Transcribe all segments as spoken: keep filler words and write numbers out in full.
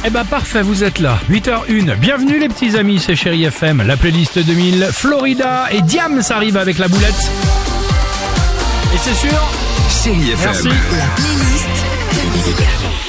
Eh ben parfait, vous êtes là. huit heures une. Bienvenue les petits amis, c'est Chérie F M. La playlist deux mille, Florida et Diams arrive avec la boulette. Et c'est sûr. Chérie F M. Merci. La playlist deux mille.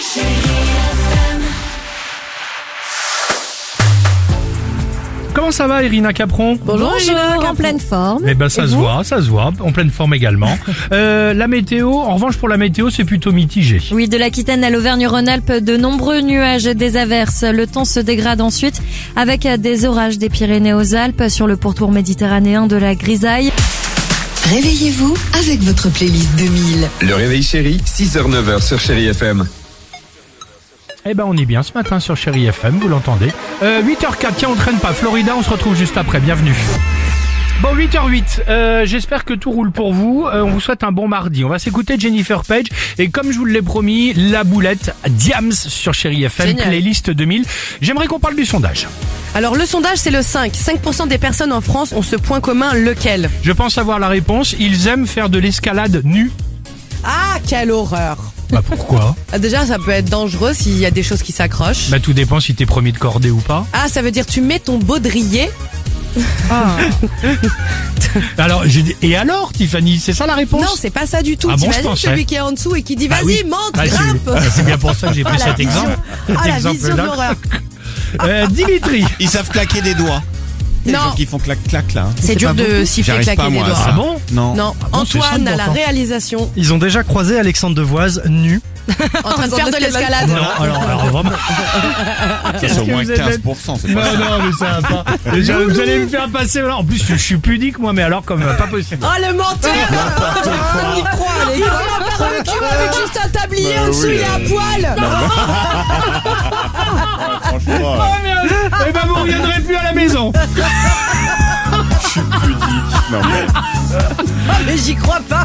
Comment ça va, Irina Capron? Bonjour, Bonjour en pleine forme. Eh ben ça Et se vous voit, ça se voit, en pleine forme également. euh, la météo, en revanche pour la météo, c'est plutôt mitigé. Oui, de l'Aquitaine à l'Auvergne-Rhône-Alpes, de nombreux nuages, des averses. Le temps se dégrade ensuite avec des orages des Pyrénées aux Alpes, sur le pourtour méditerranéen de la grisaille. Réveillez-vous avec votre playlist deux mille. Le réveil chéri, six heures neuf heures sur Chérie F M. Eh ben on est bien ce matin sur Chérie F M, vous l'entendez. Euh, huit heures quatre, tiens on traîne pas, Florida, on se retrouve juste après, bienvenue. Bon, huit heures huit, euh, j'espère que tout roule pour vous, euh, on vous souhaite un bon mardi. On va s'écouter Jennifer Page et comme je vous l'ai promis, la boulette Diams sur Chérie F M, Génial. playlist deux mille. J'aimerais qu'on parle du sondage. Alors le sondage c'est le cinq. cinq pour cent des personnes en France ont ce point commun, lequel? Je pense avoir la réponse, ils aiment faire de l'escalade nue. Ah, quelle horreur. Bah pourquoi? Ah, déjà ça peut être dangereux s'il y a des choses qui s'accrochent. Bah tout dépend si t'es premier de cordée ou pas. Ah, ça veut dire tu mets ton baudrier. Alors, j'ai dit, et alors Tiffany, c'est ça la réponse? Non, c'est pas ça du tout. Ah bon, je T'imagines pensais. celui qui est en dessous et qui dit Bah vas-y, oui. monte, Bah, c'est- grimpe. bah, c'est bien pour ça que j'ai pris Ah, la cet vision. exemple. Ah, la Cet vision de exemple-là. l'horreur. Euh, Dimitri. Ils savent claquer des doigts. Les Non. gens qui font clac-clac là. C'est dur de siffler, J'arrive claquer pas, des moi, à doigts. ça. Ah bon? Non. Non, bon, c'est Antoine simple, à la pourtant. réalisation Ils ont déjà croisé Alexandre Devoise nu. en train de faire de l'escalade. Non, alors, alors vraiment. C'est au que moins vous êtes quinze pour cent. C'est Non, pas ça. non, mais ça va pas. Déjà, vous allez me faire passer. Voilà. En plus, je, je suis pudique, moi, mais alors, comme euh, pas possible. Oh le menteur. Personne n'y croit, Alex. Il va perdre le cul avec juste un tablier Bah en dessous, oui, il est à euh. poil. Franchement, Oh merde. Eh ben, vous reviendrez plus à la maison. je suis pudique. Non, mais Mais j'y crois pas.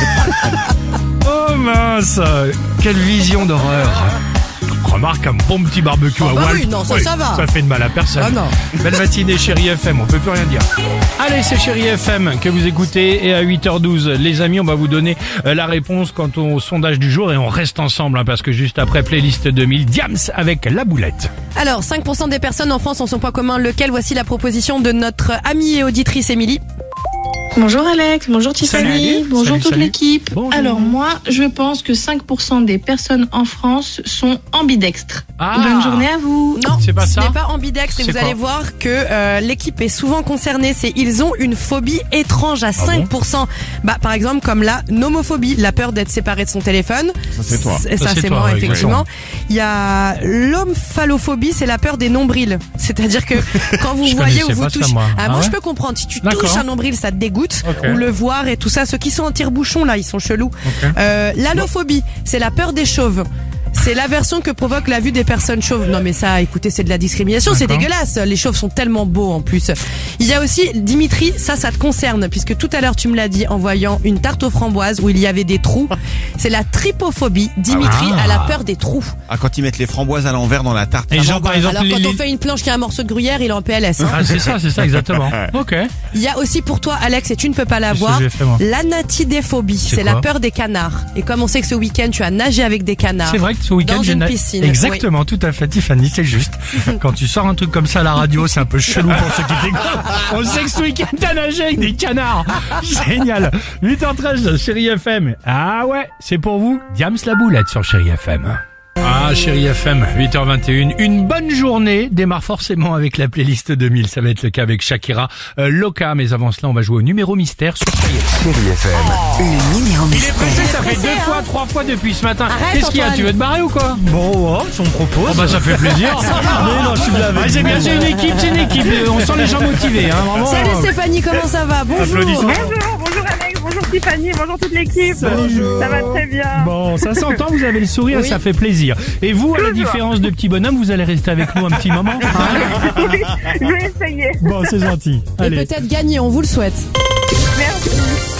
Oh mince. Quelle vision d'horreur. Remarque un bon petit barbecue Ah à bah Walp. oui, non, ça, ça va. Ça fait de mal à personne. Ah non. Belle matinée, Chérie F M, on peut plus rien dire. Allez, c'est Chérie F M que vous écoutez et à huit heures douze, les amis, on va vous donner euh, la réponse quant au sondage du jour et on reste ensemble hein, parce que juste après playlist deux mille, Diams avec la boulette. Alors, cinq pour cent des personnes en France ont son point commun, lequel? Voici la proposition de notre amie et auditrice Émilie. Bonjour Alex, bonjour Tiffany, Salut. bonjour Salut, toute salut. l'équipe. Bonjour. Alors moi, je pense que cinq pour cent des personnes en France sont ambidextres. Ah. Bonne journée à vous. Non, C'est pas ce ça n'est pas ambidextre et C'est vous quoi allez voir que euh, l'équipe est souvent concernée. C'est ils ont une phobie étrange à cinq pour cent. Bah, par exemple, comme la nomophobie, la peur d'être séparé de son téléphone. Ça, c'est toi. Ça, Ça, c'est c'est toi, moi, ouais, effectivement. Il y a l'omphalophobie, c'est la peur des nombrils. C'est-à-dire que quand vous Je voyez connaissais ou vous pas ça, touchez. moi. Ah, Ah moi, ouais je peux comprendre. Si tu D'accord. touches un nombril, ça te dégoûte. Ok. Ou le voir et tout ça. Ceux qui sont en tire-bouchon, là, ils sont chelous. Ok. Euh, l'anophobie, c'est la peur des chauves. C'est l'aversion que provoque la vue des personnes chauves. Non mais ça, écoutez, c'est de la discrimination, c'est D'accord. dégueulasse. Les chauves sont tellement beaux en plus. Il y a aussi, Dimitri, ça, ça te concerne, puisque tout à l'heure tu me l'as dit en voyant une tarte aux framboises où il y avait des trous. C'est la tripophobie. Dimitri Ah. a la peur des trous. Ah, quand ils mettent les framboises à l'envers dans la tarte. Et ça genre, va par pas. exemple, Alors les- quand on les- fait une planche qui a un morceau de gruyère, il est en P L S. hein. Ah, c'est ça, c'est ça, exactement. Ok. Il y a aussi pour toi, Alex, et tu ne peux pas Qu'est-ce que l'avoir, j'ai fait, moi l'anatidéphobie. C'est C'est la quoi peur des canards. Et comme on sait que ce week-end tu as nagé avec des canards. C'est vrai que ce week-end, Dans j'ai une na- piscine. Exactement, tout à fait, Tiffany, c'est juste. Quand tu sors un truc comme ça à la radio, c'est un peu chelou pour ceux qui t'écoutent. On sait que ce week-end, t'as nagé avec des canards. Génial. huit heures treize, Chérie F M. Ah ouais, c'est pour vous, Diams la boulette sur Chérie F M. Ah, Chérie F M, huit heures vingt et une. Une bonne journée démarre forcément avec la playlist deux mille. Ça va être le cas avec Shakira, euh, Loca. Mais avant cela, on va jouer au numéro mystère sur Chérie F M. Chérie F M. Le numéro Il est mystère. pressé, ça fait deux fois, trois fois depuis ce matin. Arrête, Qu'est-ce qu'il y a? Antoine. Tu veux te barrer ou quoi? Bon, ouais, si on me propose. Oh bah ça fait plaisir. Mais non, je suis blague. Ah, c'est bien, c'est une équipe, c'est une équipe. On sent les gens motivés, hein, vraiment. Salut Stéphanie, comment ça va? Bonjour. Applaudissements. Bonjour, bonjour Alex, bonjour Tiffany, bonjour toute l'équipe. Salut. Ça va très bien. Bon, ça s'entend, vous avez le sourire, Oui. ça fait plaisir. Et vous, à la différence de petit bonhomme, vous allez rester avec nous un petit moment hein? Oui, je vais essayer. Bon, c'est gentil. Et Allez. peut-être gagner, on vous le souhaite. Merci.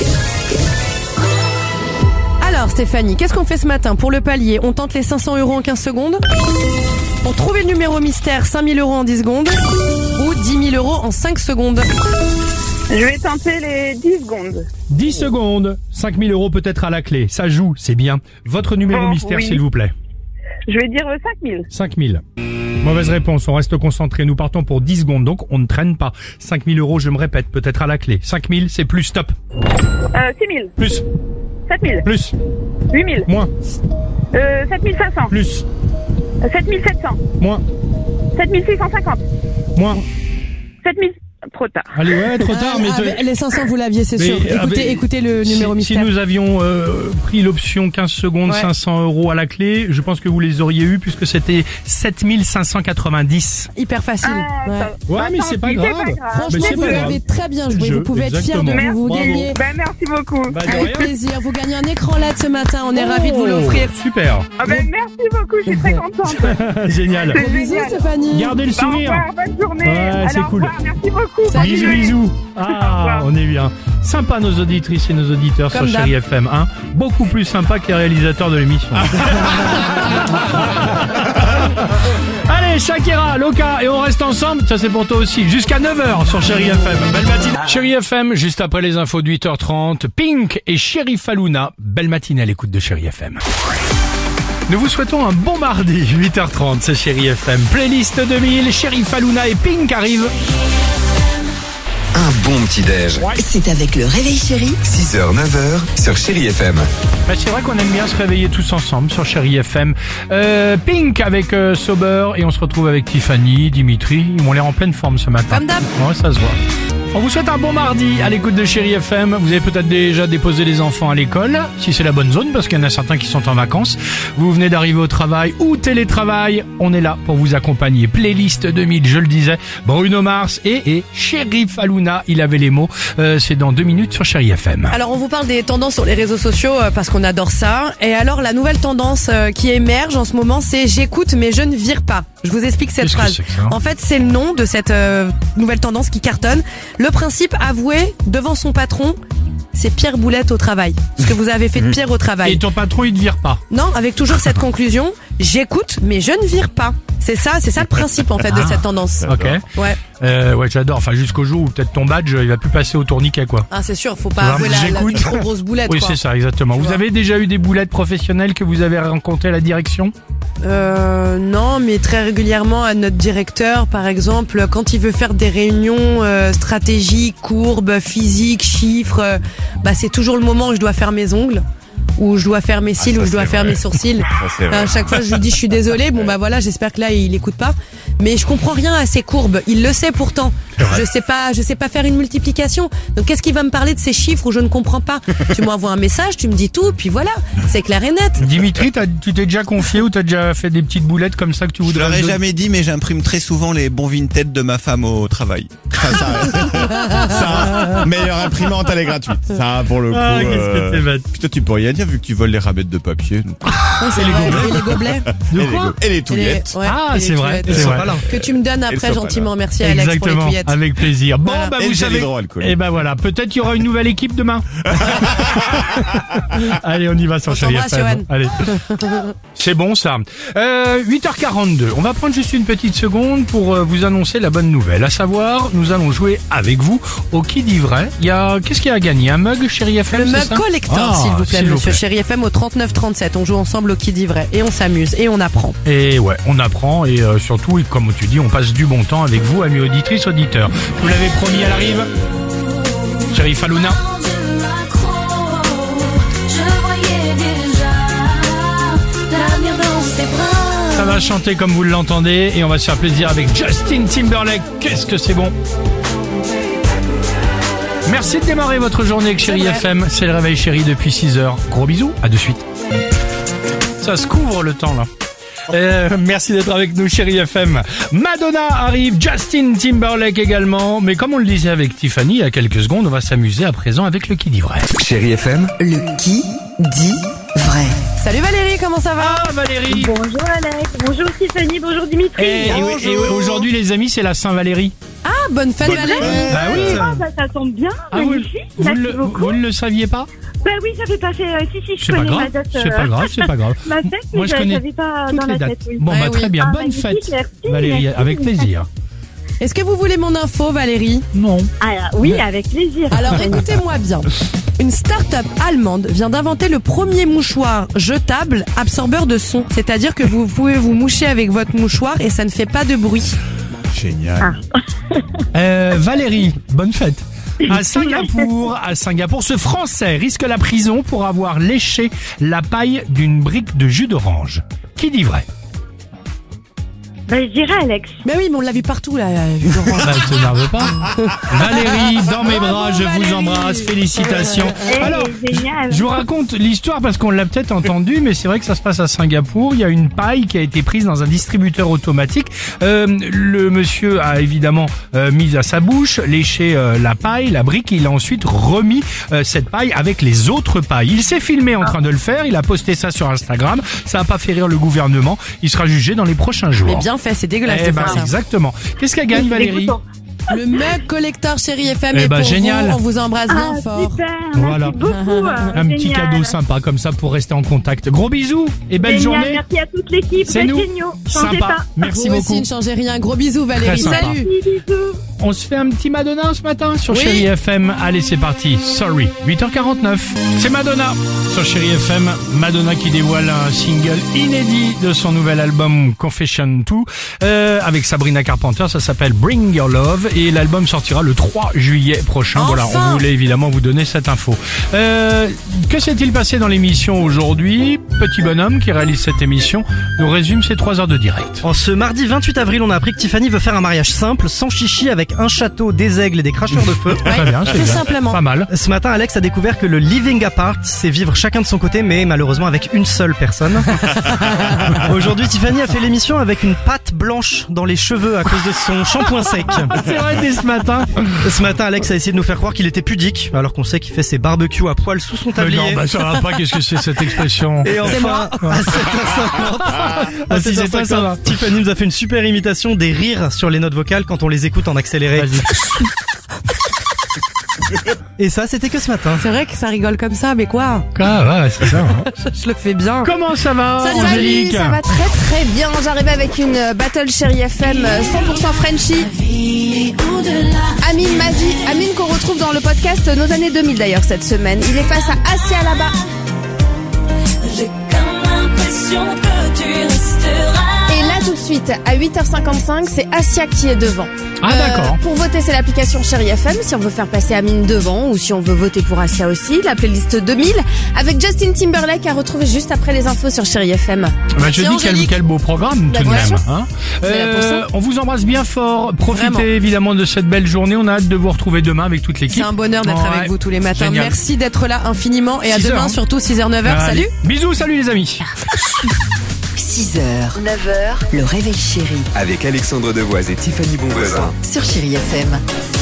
Alors Stéphanie, qu'est-ce qu'on fait ce matin? Pour le palier, on tente les cinq cents euros en quinze secondes. Pour trouver le numéro mystère, cinq mille euros en dix secondes. Ou dix mille euros en cinq secondes. Je vais tenter les dix secondes. dix secondes, cinq mille euros peut-être à la clé. Ça joue, c'est bien. Votre numéro Oh, mystère, oui. s'il vous plaît. Je vais dire cinq mille. cinq mille. Mauvaise réponse, on reste concentré. Nous partons pour dix secondes, donc on ne traîne pas. cinq mille euros, je me répète, peut-être à la clé. cinq mille, c'est plus, stop. Euh, six mille. Plus, sept mille. plus, huit mille. moins, Euh, sept mille cinq cents. plus, Euh, sept mille sept cents. moins, sept mille six cent cinquante. moins. sept mille. Trop tard. Allez, ouais, trop tard, mais... Ah, ah, les cinq cents, vous l'aviez, c'est Mais, sûr. ah, Écoutez, mais- écoutez le Si, numéro si mystère. nous avions euh, pris l'option quinze secondes, Ouais. cinq cents euros à la clé, je pense que vous les auriez eu puisque c'était sept mille cinq cent quatre-vingt-dix. Hyper facile. Ah, Ouais. ça- Ouais, bah, mais tant c'est pas pis, grave. Mais Franchement, c'est vous pas grave. avez très bien joué. Je- vous pouvez être fiers de exactement. vous. Vous Bravo. gagnez Ben, merci beaucoup. Bah, de avec rien. plaisir. Vous gagnez un écran L E D ce matin. On est Oh, ravis de vous l'offrir. Super. Ah ben, merci beaucoup, je suis très contente. Génial. C'est Bisous, génial. Stéphanie. Gardez le Bah, au sourire. revoir, bonne journée. Ouais, Allez, c'est au cool. revoir, merci beaucoup. Salut. Bisous, bisous. Ah, on est bien. Sympa nos auditrices et nos auditeurs Comme sur d'hab. Chéri F M, hein. Beaucoup plus sympa que les réalisateurs de l'émission. Allez, Shakira, Loca, et on reste ensemble. Ça, c'est pour toi aussi. Jusqu'à neuf heures sur Chéri F M. Belle matinée. Chéri F M, juste après les infos de huit heures trente. Pink et Sheriff Aluna. Belle matinée à l'écoute de Chéri F M. Nous vous souhaitons un bon mardi, huit heures trente, c'est Chéri F M. Playlist deux mille, Sheriff Aluna et Pink arrivent. Un bon petit-déj. C'est avec le Réveil Chéri six heures, neuf heures sur Chéri F M. Bah, c'est vrai qu'on aime bien se réveiller tous ensemble sur Chéri F M. Euh, Pink avec euh, Sober et on se retrouve avec Tiffany, Dimitri. Ils m'ont l'air en pleine forme ce matin. Comme d'hab. Ouais, ça se voit. On vous souhaite un bon mardi à l'écoute de Chéri F M. Vous avez peut-être déjà déposé les enfants à l'école, si c'est la bonne zone, parce qu'il y en a certains qui sont en vacances. Vous venez d'arriver au travail ou télétravail. On est là pour vous accompagner. Playlist deux mille, je le disais. Bruno Mars et, et Sheriff Aluna. Il avait les mots. Euh, c'est dans deux minutes sur Chéri F M. Alors on vous parle des tendances sur les réseaux sociaux euh, parce qu'on adore ça. Et alors la nouvelle tendance euh, qui émerge en ce moment, c'est j'écoute mais je ne vire pas. Je vous explique cette Qu'est-ce que phrase. c'est que ça ? En fait, c'est le nom de cette euh, nouvelle tendance qui cartonne. Le principe avoué devant son patron, c'est Pierre Boulette au travail. Ce que vous avez fait de pire au travail. Et ton patron, il te vire pas. Non, avec toujours cette conclusion, j'écoute mais je ne vire pas. C'est ça, c'est ça le principe en fait de cette tendance. Ok. Ouais. Euh, ouais, j'adore. Enfin, jusqu'au jour où peut-être ton badge, il va plus passer au tourniquet, quoi. Ah c'est sûr, faut pas Genre, avouer la, la j'écoute. micro grosse boulette. Oui, quoi. c'est ça, exactement. Tu Vous vois. avez déjà eu des boulettes professionnelles que vous avez rencontrées à la direction ? Euh, non, mais très régulièrement à notre directeur, par exemple, quand il veut faire des réunions euh, stratégiques, courbes, physiques, chiffres, euh, bah c'est toujours le moment où je dois faire mes ongles, où je dois faire mes cils, ça, où je dois c'est faire vrai. mes sourcils. Ça, c'est vrai. À chaque fois, je lui dis je suis désolée. Bon bah voilà, j'espère que là il écoute pas. Mais je comprends rien à ces courbes. Il le sait pourtant. Je sais pas, je sais pas faire une multiplication. Donc qu'est-ce qu'il va me parler de ces chiffres où je ne comprends pas ? Tu m'envoies un message, tu me dis tout, puis voilà, c'est clair et net. Dimitri, t'as- tu t'es déjà confié ou t'as déjà fait des petites boulettes comme ça que tu Je voudrais leur ai me donner ? jamais dit, mais j'imprime très souvent les bons vintage de ma femme au travail. Ça, ça, ça, meilleure imprimante, elle est gratuite. Ça, pour le coup. Ah, qu'est-ce que euh, t'es bête. Putain, tu peux rien dire vu que tu voles les rabettes de papier. donc. Ouais, c'est vrai. Et les gobelets. De et, les quoi go- et les Et les- touillettes. ouais, Ah, et les c'est vrai, touillettes. c'est vrai. Que tu me donnes Et le après sopalin. gentiment. Merci Alex pour les Exactement, touillettes. avec plaisir. Bon, Voilà. bah Et vous le gel savez. hydroalcoolique. Et ben voilà, peut-être qu'il y aura une nouvelle équipe demain. Allez, on y va sur On Chéri t'embrasse, F M. Johan. Allez. C'est bon ça. Euh, huit heures quarante-deux. On va prendre juste une petite seconde pour euh, vous annoncer la bonne nouvelle. À savoir, nous allons jouer avec vous au Qui dit vrai. Il y a qu'est-ce qu'il y a à gagner ? Un mug Chéri F M, Le c'est mug ça collector, Ah, s'il vous plaît, s'il vous monsieur plaît. Chéri F M au trente-neuf trente-sept. On joue ensemble au Qui dit vrai et on s'amuse et on apprend. Et ouais, on apprend et euh, surtout, et comme tu dis, on passe du bon temps avec vous, amis auditrices, auditeurs. Vous l'avez promis, elle arrive. Chéri Faluna. Ça va chanter comme vous l'entendez et on va se faire plaisir avec Justin Timberlake. Qu'est-ce que c'est bon. Merci de démarrer votre journée avec Chéri vrai. F M. C'est le réveil Chéri depuis six heures. Gros bisous, à de suite. Ça se couvre le temps là. Euh, merci d'être avec nous, Chéri F M. Madonna arrive, Justin Timberlake également. Mais comme on le disait avec Tiffany il y a quelques secondes, on va s'amuser à présent avec le Qui dit vrai. Chéri F M, Le qui dit vrai. Salut Valérie, comment ça va? Ah Valérie. Bonjour Alex, bonjour Tiffany, bonjour Dimitri. Et, et- et aujourd'hui les amis, c'est la Saint-Valérie. Ah, bonne fête Valérie. Bah oui. Ah, bah, ça tombe bien, Ah, vous, magnifique, vous, merci le, beaucoup. vous ne le saviez pas? Bah oui, j'avais pas fait, euh, si si, je C'est pas connais grave, ma date, c'est euh, pas grave, c'est pas grave. ma fête, mais Moi je je connais j'avais pas toutes dans les la dates. tête, oui. Bon Ouais, bah oui. très bien, Ah, bonne magnifique, fête merci, Valérie, merci. avec plaisir. Est-ce que vous voulez mon info Valérie? Non. Ah, oui, avec plaisir. Alors écoutez-moi bien. Une start-up allemande vient d'inventer le premier mouchoir jetable absorbeur de son. C'est-à-dire que vous pouvez vous moucher avec votre mouchoir et ça ne fait pas de bruit. Génial. Euh, Valérie, bonne fête. À Singapour, à Singapour, ce Français risque la prison pour avoir léché la paille d'une brique de jus d'orange. Qui dit vrai? Bah, je dirais Alex. Mais oui, mais on l'a vu partout là, jus d'orange. Bah, ne t'énerve pas. Valérie, dans mes bras, Bravo, je vous Valérie. embrasse. Félicitations. Eh, Alors, génial. je vous raconte l'histoire parce qu'on l'a peut-être entendu, mais c'est vrai que ça se passe à Singapour. Il y a une paille qui a été prise dans un distributeur automatique. Euh, le monsieur a évidemment euh, mis à sa bouche, léché euh, la paille, la brique. Il a ensuite remis euh, cette paille avec les autres pailles. Il s'est filmé en train de le faire. Il a posté ça sur Instagram. Ça n'a pas fait rire le gouvernement. Il sera jugé dans les prochains jours. Mais bien fait, c'est dégueulasse Eh de ben, faire ça. exactement. Qu'est-ce qu'elle gagne, Valérie? Dégoûtant. Le mug collector Chérie F M Eh est ben, pour génial. vous. On vous embrasse bien Ah, fort. super. Voilà. Merci beaucoup. euh, Un petit génial. cadeau sympa comme ça pour rester en contact. Gros bisous et belle Génial, journée. merci à toute l'équipe. C'est Vous êtes nous. géniaux. Changez Sympa. pas. Merci vous beaucoup. aussi, ne changez rien. Gros bisous Valérie. Très sympa. Salut. Bisous. On se fait un petit Madonna ce matin sur Oui. Chérie F M. Allez, c'est parti. Sorry. huit heures quarante-neuf. C'est Madonna sur Chérie F M. Madonna qui dévoile un single inédit de son nouvel album Confession deux euh, avec Sabrina Carpenter. Ça s'appelle Bring Your Love et l'album sortira le trois juillet prochain. Enfin. Voilà, on voulait évidemment vous donner cette info. Euh, que s'est-il passé dans l'émission aujourd'hui? Petit bonhomme qui réalise cette émission nous résume ces trois heures de direct. En ce mardi vingt-huit avril, on a appris que Tiffany veut faire un mariage simple, sans chichi, avec un château, des aigles et des cracheurs de feu. Très bien, c'est tout bien. simplement. Pas mal. Ce matin, Alex a découvert que le living apart, c'est vivre chacun de son côté, mais malheureusement avec une seule personne. Aujourd'hui, Tiffany a fait l'émission avec une pâte blanche dans les cheveux à cause de son shampoing sec. C'est vrai, dès ce matin. Ce matin, Alex a essayé de nous faire croire qu'il était pudique, alors qu'on sait qu'il fait ses barbecues à poil sous son Mais tablier. non, bah ça va pas, qu'est-ce que c'est cette expression? Et enfin, à sept heures cinquante, à si c'est toi, ça va. sept heures cinquante, Tiffany nous a fait une super imitation des rires sur les notes vocales quand on les écoute en accéléré. Vas-y. Et ça, c'était que ce matin. C'est vrai que ça rigole comme ça, mais quoi? Ah ouais, c'est ça. hein. Je le fais bien. Comment ça va, Salut, Angélique? Salut, ça va très très bien. J'arrive avec une euh, battle Chérie F M euh, cent pour cent Frenchy. Amine Mazi, Amine qu'on retrouve dans le podcast euh, Nos années deux mille d'ailleurs cette semaine. Il est face à Asia là-bas. J'ai comme l'impression que tu resteras. Et là tout de suite, à huit heures cinquante-cinq, c'est Asia qui est devant. Ah, d'accord. Pour voter, c'est l'application Chérie F M, si on veut faire passer Amine devant, ou si on veut voter pour Asia aussi. La playlist deux mille, avec Justin Timberlake à retrouver juste après les infos sur Chérie F M. Bah, je dis quel, Angélique. quel beau programme Bah, tout de bien même. sûr. Hein. est là pour ça. on vous embrasse bien fort. Profitez Vraiment. évidemment de cette belle journée. On a hâte de vous retrouver demain avec toute l'équipe. C'est un bonheur d'être Ouais. avec vous tous les matins. Génial. Merci d'être là infiniment et à six demain heures, hein. surtout six heures neuf heures. Allez. Salut. Bisous, salut les amis. six heures, neuf heures, le réveil chéri Avec Alexandre Devoise et Tiffany Bonvoisin. sur Chérie F M.